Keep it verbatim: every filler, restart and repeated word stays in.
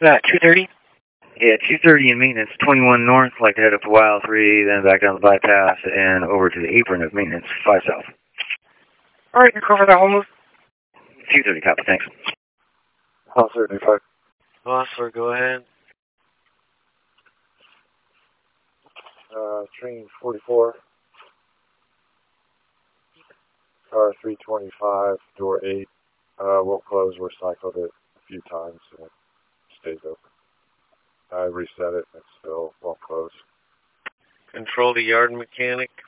Uh, two thirty? Yeah, two thirty in maintenance, twenty-one north, like to head up to Y L three, then back down the bypass, and over to the apron of maintenance, five south. All right, you cover that whole two thirty, copy, thanks. House thirty-five. Hostler, go ahead. Uh, train forty-four. Car three twenty-five, door eight. Uh, won't close. We're cycled it a few times and it stays open. I reset it and it still won't close. Control the yard mechanic.